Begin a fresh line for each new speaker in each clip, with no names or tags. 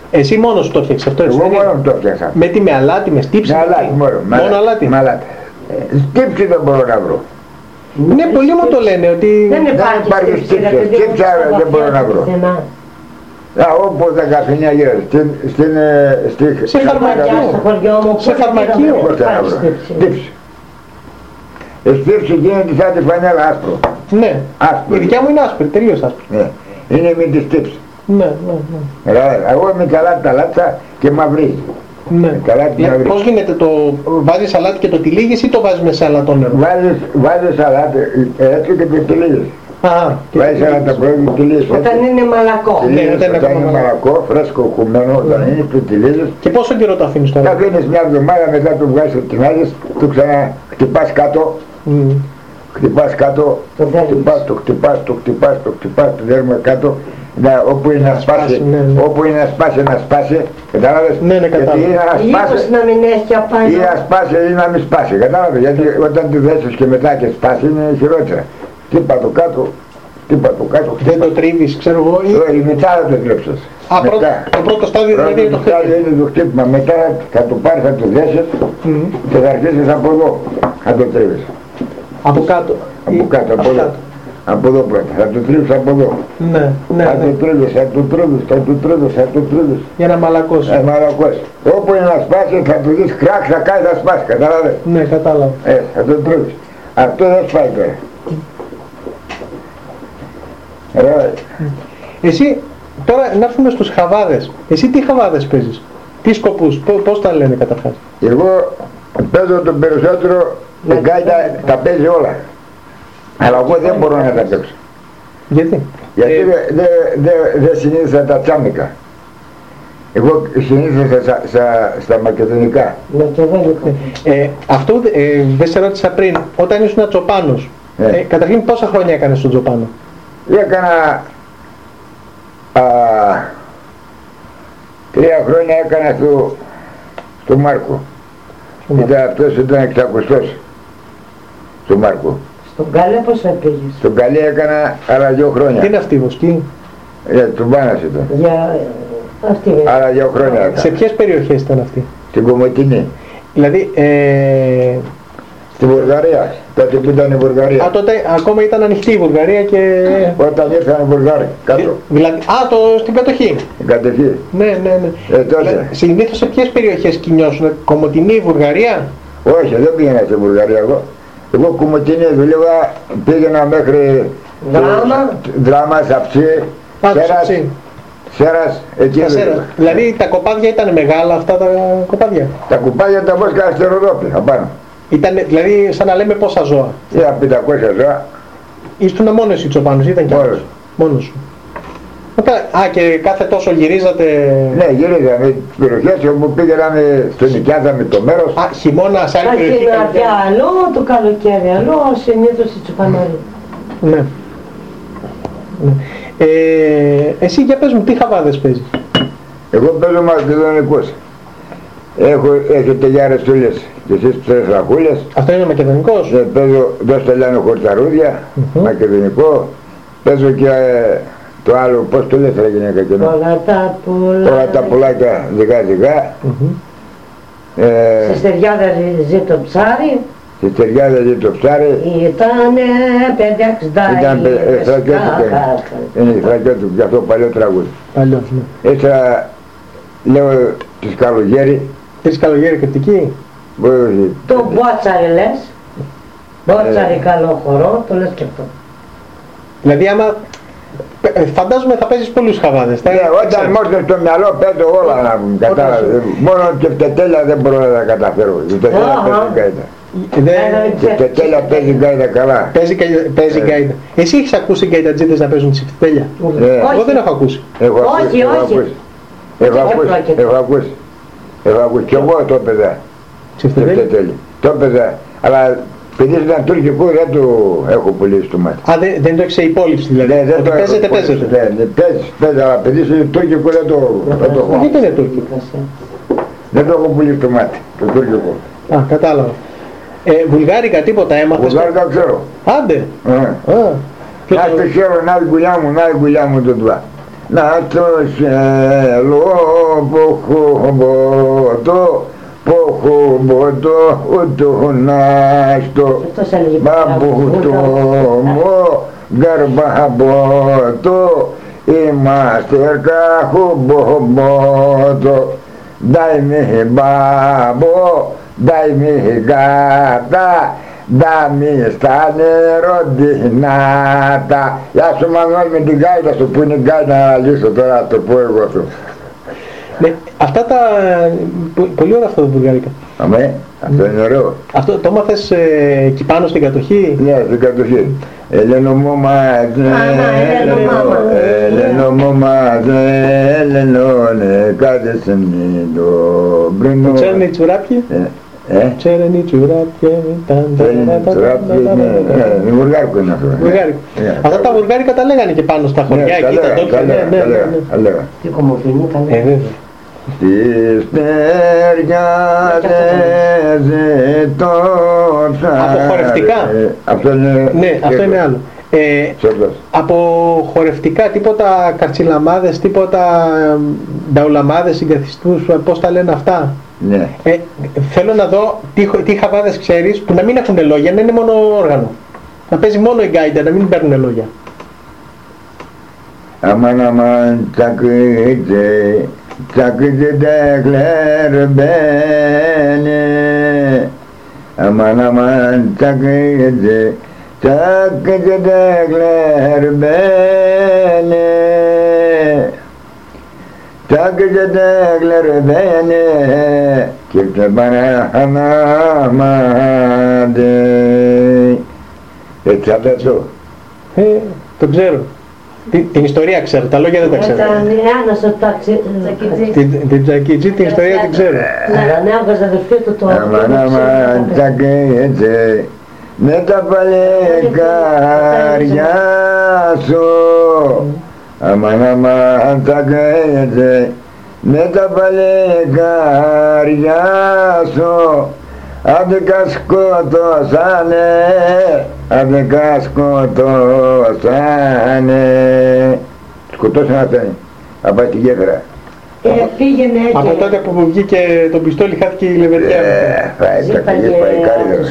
Εσύ μόνος σου το φτιάξεις αυτό?
Εγώ μόνο μου το φτιάξα.
Με τι, με αλάτι, με στύψη?
Με αλάτι
μόνο αλάτι.
Με αλάτι. Στύψη δεν μπορώ να βρω.
Ναι, πολλοί μου το λένε ότι...
Δεν υπάρχει
στύψη. Στύψη δεν μπορώ να βρω. Όπως 19 γύρω,
σε φαρμακείο. Σε φαρμακείο.
Στύψη. Η στύψη γίνεται σαν τη φανέλα άσπρο.
Ναι, η δικιά μου είναι άσπρη, τελείως άσπρη.
Ναι, είναι με τη στύψη.
Ναι.
Εγώ είμαι καλά τα λάτσα και μαυρίζει.
Ναι. Πώς γίνεται, το βάζεις αλάτι και το τυλίγεις ή το βάζεις με σαλατό νερό?
Βάζεις αλάτι έτσι και το τυλίγεις. Βάζεις αλάτι πρώτα και τυλίγεις.
Όταν είναι μαλακό.
Όταν είναι μαλακό, φρέσκο κουμένο, όταν είναι το τυλίγεις.
Και πόσο καιρό το αφήνεις τώρα?
Το αφήνεις μια εβδομάδα, μετά το βγάζεις το τεινάζεις, το ξαναχτυπάς κάτω. Χτυπάς κάτω, το χτυπάς, το δέρμα κάτω, όπου είναι να σπάσει, όπου είναι να σπάσει, κατάλαβες?
Ναι, κατάλαβες.
Ίσως να μην έχει απάνω.
Ή να σπάσει ή να μην σπάσει, κατάλαβες? Γιατί όταν τη δέσεις και μετά και σπάσει είναι χειρότερα. Τύπα το κάτω.
Δεν το τρίβεις, ξέρω εγώ,
ή... μετά δεν το τρίψεις.
Το πρώτο στάδιο δηλαδή είναι το
χτύπημα. Μετά θα το πάρεις, θα το δέσεις και θα αρχίσεις από εδώ, θα το τρίβεις.
Από κάτω.
Από εδώ πρώτα. Θα το τρίβεις από εδώ.
Ναι.
Θα το τρίβεις.
Για να μαλακώσει.
Μαλακώσει. Όπου είναι να σπάσει θα το δεις κράκ, θα κάνει να σπάσει. Κατάλαβες?
Ναι, κατάλαβα.
Θα το τρίβεις. Αυτό δεν σπάει τώρα.
Εσύ, τώρα να έρθουμε στους χαβάδες. Εσύ τι χαβάδες παίζεις? Τι σκοπούς? Πώς τα λένε καταρχάς?
Εγώ παίζω το περισσότερο. Η γκάιτα τα παίζει όλα. Αλλά εγώ δεν μπορώ να τα παίξω.
Γιατί?
Γιατί δεν συνήθισα τα τσάμικα. Εγώ συνήθισα στα μακεδονικά.
Αυτό δεν σε ρώτησα πριν. Όταν ήσουν τσοπάνος, καταρχήν πόσα χρόνια έκανες στον τσοπάνο?
Έκανα 3 χρόνια έκανα στο Μάρκο. Αυτός ήταν 600 στο Μάρκο.
Στον Καλέ πώς θα πήγες?
Στον Καλέ έκανα άλλα 2 χρόνια.
Τι είναι αυτή η βοσκή?
Τουμπάνας ήταν. Άλλα 2 χρόνια έκανα.
Σε ποιες περιοχές ήταν αυτή?
Στην Κομωτινή.
Δηλαδή,
στη Βουλγαρία, τότε που ήταν η Βουλγαρία.
Τότε ακόμα ήταν ανοιχτή η Βουλγαρία και...
Όταν ήρθαν οι Βουλγάροι, κάτω.
Δηλαδή, στην κατοχή.
Στην κατοχή.
Ναι.
Τότε.
Συνήθως σε ποιες περιοχές κινιώσουν? Κομωτινή, Βουλγαρία?
Όχι, δεν πήγαινα στη Βουλγαρία εγώ. Εγώ Κομωτινή δούλευα, πήγαινα μέχρι... Δράμα, Σαψί, Σέρας, εκεί δούλευα.
Δηλαδή τα κοπάδια ήταν μεγάλα αυτά τα κοπάδια?
Τα κοπάδια τα βόσκα αστεροδόπη, απάνω.
Ήταν, δηλαδή, σαν να λέμε πόσα ζώα?
500 ζώα.
Ήσουν μόνος εσύ τσοπάνος, ήταν κι άλλος? Μόνος σου. Και κάθε τόσο γυρίζατε?
Ναι, γυρίζαμε τις περιοχές όπου πήγαμε στο νοικιάζαμε το μέρος.
Χειμώνα σε άλλη περιοχή?
Χειμώνα άλλο, το καλοκαίρι άλλο, συνήθως οι τσοπανάροι.
Ναι. Εσύ για πες μου, τι χαβάδες παίζεις?
Εγώ παίζω μακεδονικούς. Έχετε γιάρες τούλες και εσείς ψέρες ραχούλες.
Αυτό είναι μακεδονικός?
Παίζω δώστε λένε χορταρούδια, μακεδονικό. Παίζω και το άλλο, πώς το λες ρε γυναίκα και όλα τα πουλάκια ζυγά.
Στη Στεριάδα ζει το ψάρι.
Στη Στεριάδα ζει το ψάρι.
Ήτανε 5-60.
Ήταν στρατιώτικο. Είναι στρατιώτικο, γι' αυτό παλιό τραγούδι.
Παλιό, ναι.
Έτσι λέω της Καλογέρη.
Της Καλογέρη κριτική?
Το Μπότσαρι λες. Μπότσαρι καλό χορό, το λες και αυτό.
Δηλαδή άμα... Φαντάζομαι θα παίζεις πολλούς χαβάδες.
Ναι, όταν μόνο στο μυαλό παίζω όλα να μου κατάλαβε. Μόνο και φτετέλια δεν μπορώ να τα καταφέρω. Η φτετέλια παίζει γκάιτα. Και φτετέλια παίζει γκάιτα καλά.
Παίζει γκάιτα. Εσύ έχεις ακούσει γκάιτατζίδες να παίζουν φτετέλια? Εγώ δεν έχω ακούσει.
Όχι.
Έχω ακούσει. Κι εγώ το έπαιζα.
Φτετέλια.
Το έπαιζα. Αλλά επειδή ήταν τουρκικό δεν το έχω πουλήσει στο μάτι.
Δεν το έχεις σε υπόλοιψη δηλαδή?
Ναι, δεν το
παίζετε.
Παίζει, αλλά επειδή είναι τουρκικό δεν το έχω.
Γιατί είναι τουρκικό?
Δεν το έχω πουλήσει στο μάτι, το τουρκικό.
Κατάλαβα. Βουλγάρικα τίποτα έμαθες?
Βουλγάρικα ξέρω.
Άντε.
Να στο χέρι, να η γουλιά μου το τουά. να το σέλω ποχομποτό, ποχομποτό ουτουνάστο, μπαμπουτό μου γκαρμπαμποτό, είμαστε καχομποτό, δάι μη μπαμπο, δάι μη γάτα, δά μη στα νεροντινάτα. Γεια σου Μανώλη με την γκάιτα σου, που είναι η γκάιτα να λύσω τώρα, το πω εγώ σου.
Ναι, αυτά τα... Πολύ ωραία αυτά τα βουλγάρικα.
Αμέ, αυτό είναι ωραίο.
Αυτό το μάθες εκεί πάνω στην κατοχή?
Ναι, στην κατοχή. Έλενο μου μάτζε, έλενο μου μάτζε, έλενο ναι, κάτε σε μνήτο μπρινό.
Τσέρνει τσουράπιε. Τσέρνει τσουράπιε.
Τσέρνει τσουράπιε, ναι, βουλγάρικο είναι αυτό.
Αυτά τα βουλγάρικα τα λέγανε και πάνω στα χωριά εκεί, τα τόπια.
Ναι, λέγα.
Τι κομμοφίνη τα λέγανε.
Στις ταιριάδες ζητώ.
Από χορευτικά.
Αυτό είναι...
Ναι, αυτό είναι άλλο. Από χορευτικά, τίποτα καρτσιλαμάδες, τίποτα νταουλαμάδες, συγκαθιστούς, πώς τα λένε αυτά.
Ναι.
Θέλω να δω τι χαβάδες ξέρεις που να μην έχουν λόγια, να είναι μόνο όργανο. Να παίζει μόνο η γκάιντα, να μην παίρνουν λόγια.
Αμάν τσακρίτσε, τσακρίτσε τεκλερμπένε. Αμάν τσακρίτσε, τσακρίτσε τεκλερμπένε. Τσακρίτσε τεκλερμπένε και ξεπαναχανάμαντε. Έτσι αυτό.
Το ξέρω. Την ιστορία ξέρω, τα λόγια δεν τα ξέρω. Την Τζακίτζη, την ιστορία την ξέρω.
Ναι, έβγαζε αδερφή του το...
Αμάν τσακρίτσε με τα παλικάρια σου. Αμάν τσακρίτσε με τα παλικάρια σου. Αδικά σκοτώσανε, αδικά σκοτώσανε. Σκοτώσανε αυτήν, να πάει στη γέφυρα.
Πήγαινε και...
Από τότε που βγήκε το πιστόλι χάθηκε η λεβεντιά.
Πάει τα καγιές, πάει κάριδες.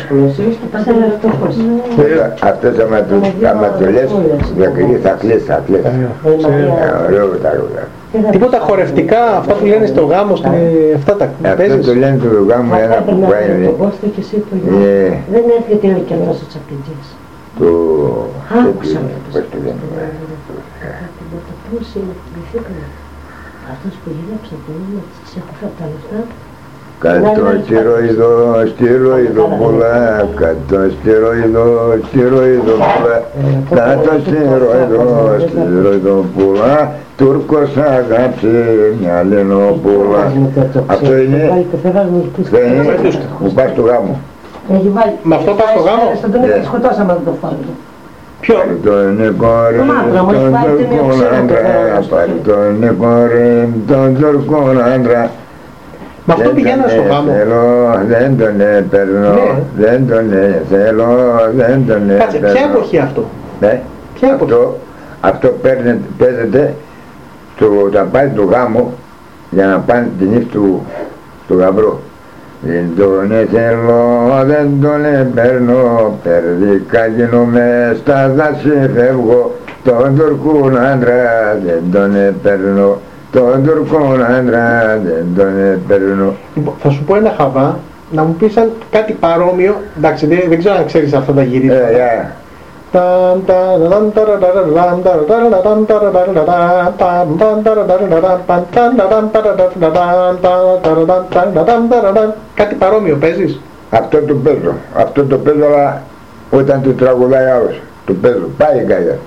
Αυτές άμα το λες, διακριτής θα κλαις, θα κλαις. Ωραίο τα ρούδα.
Τίποτα χορευτικά, αυτά που λένε στο γάμο, αυτά τα παίζεις.
Αυτό το λένε στο γάμο ένα που πάει.
Δεν έρχεται και αυτός ο τσαπιτζής.
Το...
Άκουσα με
πώς το λένε.
Πώς είναι, αυτός που γύραψε το όνομα της έχω φέρει τα λεφτά.
Κάτω στηροειδοπούλα, κάτω στηροειδοπούλα, κάτω στηροειδοπούλα, Τούρκος αγάπησε μια Λενοπούλα. Αυτό είναι, που πας στο γάμο.
Με αυτό πας στο γάμο?
Στον τον έκανε σκοτώσαμε να το φάμε.
Ποιο?
Τον κορέ, τον Τούρκον άντρα.
Με αυτό πηγαίνω στο γάμο.
Δεν τον έπαιρνω, δεν τον θέλω, δεν τον έπαιρνω.
Κάτσε, ποια εποχή αυτό?
Ποια εποχή? Αυτό παίζεται όταν πάει το γάμο για να πάνε την νύχτα του γαμπρό. Δεν τον θέλω, δεν τον έπαιρνω, περδικά γίνομαι, στα δάση φεύγω, τον Τουρκούν άντρα δεν τον έπαιρνω, τον Τουρκούν άντρα δεν τον έπαιρνω.
Θα σου πω ένα χαβά, να μου πεις κάτι παρόμοιο, εντάξει δεν ξέρω αν ξέρεις αυτά τα γυρίσματα. Κάτι παρόμοιο παίζεις?
Αυτό το παίζω, αλλά όταν το τραγουδάει άλλος, το παίζω, πάει η γκάια.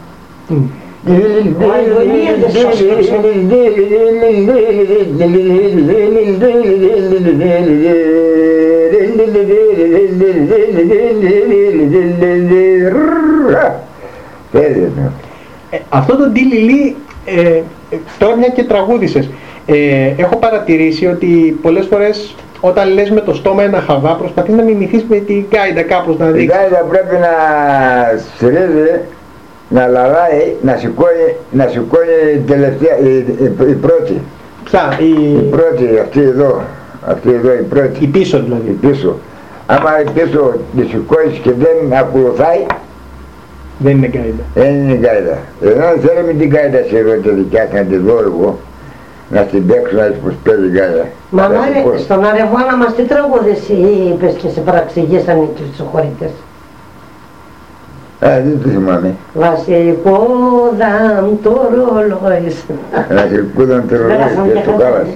Αυτό το ντιλιλί τώρα μια και τραγούδησες, έχω παρατηρήσει ότι πολλές φορές όταν λες με το στόμα ένα χαβά προσπαθείς να μιμηθείς με την γκάιντα κάπως να δείξεις.
Η γκάιντα πρέπει να σφυρίζει να λαλάει, να σηκώνει τελευταία, η πρώτη.
Ποια,
η πρώτη, αυτή εδώ η πρώτη.
Η πίσω δηλαδή.
Η πίσω. Άμα η πίσω τη σηκώνεις και δεν ακολουθάει,
δεν είναι γκάιντα.
Δεν είναι γκάιντα. Ενώ θέλω με την γκάιντα σε ρωτήσω δικιά να τη δω εγώ, να την παίξω να της πως παίζει γκάιντα.
Μαμά, στον Αρεβόνα μας τι τραγούδες είπες και σε παραξηγήσαν οι τσοχωρίτες?
Δεν το θυμάμαι.
Βασιλικούδαμ το ρολόι.
Βασιλικούδαμ το ρολόι και το κάλασε.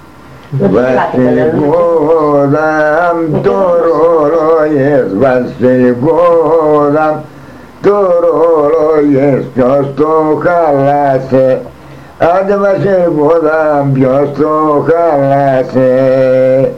Βασιλικούδαμ το ρολόι, βασιλικούδαμ το ρολόι, ποιος το χάλασε? Άντε βασιλικούδαμ, ποιος το χάλασε?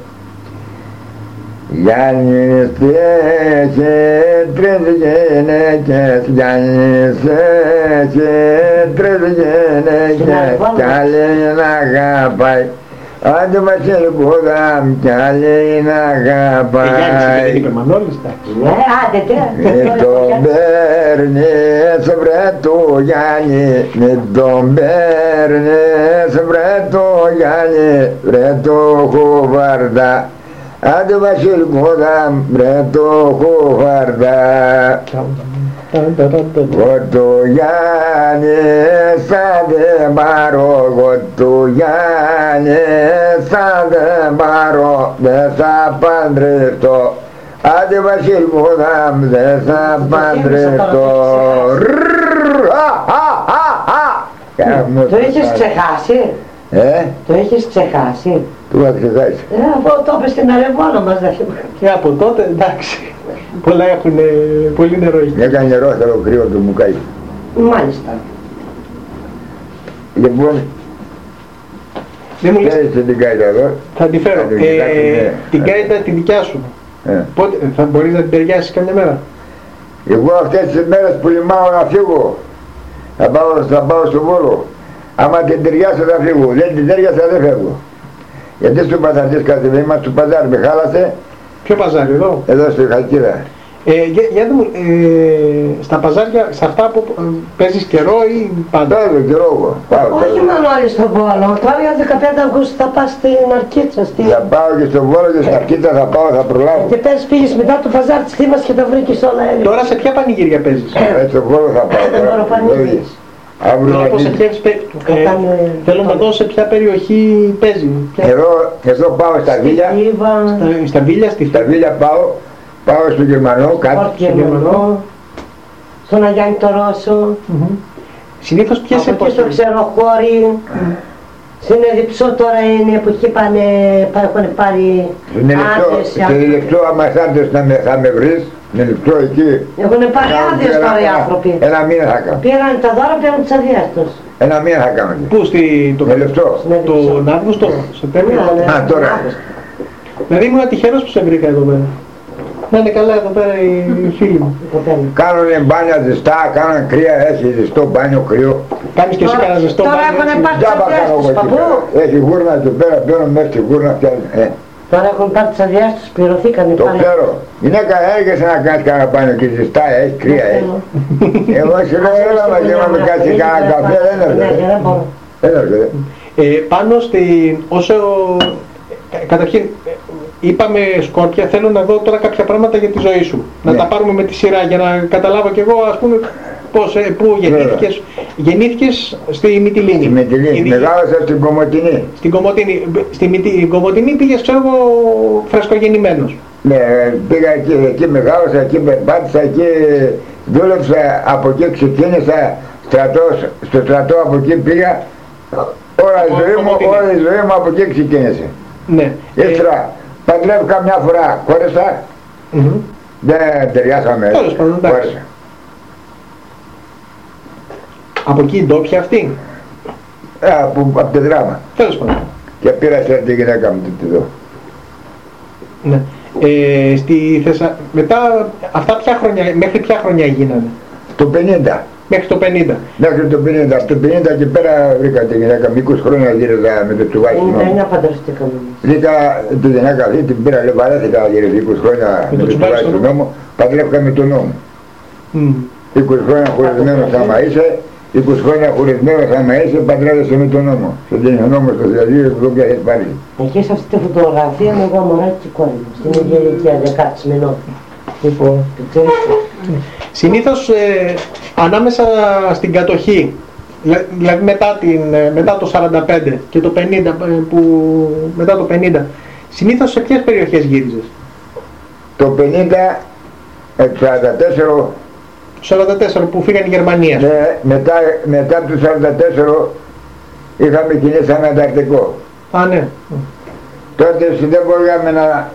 Γιάννης έχει 3 γυναίκες, Γιάννης έχει 3 γυναίκες, κι άλλη να αγαπάει. Άντε βασιλικούδαμ, κι άλλη να αγαπάει.
Γιάννης είπε Μανώλης, εντάξει.
Ναι, άντε
Μην τον παίρνεις βρε του Γιάννη, μην τον παίρνεις βρε του Γιάννη, βρε του χουβαρδά. Άντε βασιλικούδαμ, βρε το χουβαρδά. Εγώ του Γιάννη σαν δεν πάρω, εγώ του Γιάννη σαν δεν πάρω, δεν θα παντρευτώ. Άντε βασιλικούδαμ, δεν θα παντρευτώ.
Το έχεις ξεχάσει?
Το
έχεις ξεχάσει?
Το είχα ξεχάσει.
Από το είπες στην Αρεβόνα μας δεν θυμάμαι.
Και από τότε εντάξει. Πολλά έχουν, πολύ νερό έχει.
Έκανε νερό, θέλω κρύο του μου κάει.
Μάλιστα.
Λοιπόν, φέρετε την κάιτα εδώ.
Θα τη φέρω. Την κάιτα τη δικιά σου. Πότε, θα μπορείς να την ταιριάσεις καμιά μέρα?
Εγώ αυτές τις μέρες που λυμάω να φύγω, θα πάω στο Βόλο. Άμα την ταιριάσω θα φύγω, δεν την ταιριάσα δεν φεύγω. Γιατί στο παζαρτής κάθε βήμα, στο παζάρ με χάλασε.
Ποιο παζάρι, εδώ?
Εδώ στο Χαλκίδα.
Για δούμε, στα παζάρια, σε αυτά που παίζεις καιρό ή πάντα?
Παίζω καιρό εγώ.
Όχι Μανώλη στον Βόλο, τώρα για 15 Αυγούστου θα πας στην Αρκίτσα.
Θα πάω και στον Βόλο και στην Αρκίτσα θα πάω, θα προλάβω.
Και πες πήγες μετά το παζάρ της Θήμας και τα βρήκες όλα έτσι.
Τώρα σε ποια πανηγύρια παίζεις?
Στον Βόλο θα πάω.
Δεν μπορώ πανηγύρια.
Θέλω να δω σε ποια περιοχή παίζει.
Εδώ πάω στα Βίλια.
Στα Βίλια,
στα Βίλια πάω στο Γερμανό, κάτω
στο Γερμανό, στον Αγιάννη το Ρώσο.
Συνήθως ποιες εποχές?
Από εκεί στο Ξεροχώρι, στην Εδιψό τώρα είναι που εκεί έχουν πάρει άδειες.
Στην Εδιψό άμα θα με βρεις, με λεπτό εκεί.
Έχουν πάρει άδειες τώρα οι άνθρωποι.
Ένα μήνα θα κάνω.
Πήραν τα δώρα, πήραν τις αδειές τους.
Ένα μήνα θα κάνω.
Πού,
με λεπτό.
Τον Αύγουστο, Σεπτέμβριο?
Α, τώρα.
Δηλαδή ήμουν τυχερός που σε βρήκα εδώ πέρα. Να είναι καλά εδώ πέρα οι φίλοι μου.
Κάνουνε μπάνια ζεστά, κάνουν κρύα, έχει ζεστό μπάνιο κρύο.
Κάνεις και εσύ κανένα ζεστό μπάνιο?
Τώρα έχουν πάρει τις αδειές τους, παππού.
Έχει γούρνα εκεί πέρα, μπαίνω μέσα στη γούρνα, φτιάχνει.
Τώρα έχουν πάρει τις αδειές τους, πληρωθήκανε
πάλι. Το ξέρω. Γυναίκα έρχεσαι να κάνεις κανένα μπάνιο και ζεστά, έχει κρύα, έχει. Εγώ σου λέω έλα μαζί να με κάτσει κανένα καφέ, δεν έρχεται.
Πάνω στην, όσο, καταρχήν, είπαμε Σκόρπια, θέλω να δω τώρα κάποια πράγματα για τη ζωή σου. Να τα πάρουμε με τη σειρά για να καταλάβω κι εγώ, ας πούμε, πώς, πού γεννήθηκες. Γεννήθηκες στη Μυτιλήνη.
Στη Μυτιλήνη, μεγάλωσα στην Κομοτηνή.
Στην Κομοτηνή. Στην Κομοτηνή πήγες, ξέρω εγώ, φρεσκογεννημένος.
Ναι, πήγα εκεί μεγάλωσα, εκεί περπάτησα, εκεί δούλεψα, από εκεί ξεκίνησα στο στρατό, από εκεί πήγα. Όλη η ζωή μου από εκεί ξεκίνησε.
Ναι.
Ύστερα παντρεύκα μια φορά, χώρισα, δεν ταιριάσαμε, χώρισα.
Από εκεί η ντόπια αυτή?
Από τη Δράμα.
Τέλος πάντων.
Και πήρα σε τη γυναίκα μου τη δω.
Ναι. Μετά αυτά μέχρι ποια χρονιά γίνανε?
Το 50.
Μέχρι το 50.
Μέχρι το 50. Από το 50 και πέρα βρήκα τη γυναίκα μου, 20 χρόνια γύρευα με το τσουβάκι μου.
59 παντρευτήκαμε.
Βρήκα τη γυναίκα αυτή, την πήρα, λέω βαρέθηκα γύρω 20 χρόνια με το τσουβάκι του νόμου, παντρεύκα με τον νόμο. 20 χρόνια χωρισμένος άμα είσαι, 20 χρόνια χωρισμένος άμα είσαι, παντρεύεσαι με τον νόμο. Σε ο νόμος το διαδίκτυο που δεν έχει πάρει.
Εκεί σε αυτή τη φωτογραφία με εγώ μωράκι και κόρη μου, στην ίδια ηλικία 16 μηνών. Λοιπόν,
συνήθως ανάμεσα στην κατοχή, δηλαδή μετά το 45 και το 50, μετά το 50, συνήθως σε ποιες περιοχές γύριζες?
Το 50, 44,
44 που φύγανε η Γερμανία.
ναι, μετά από το 44 είχαμε κινήσει Ανταρκτικό.
Α, ναι.
Τότε δεν μπορούσαμε να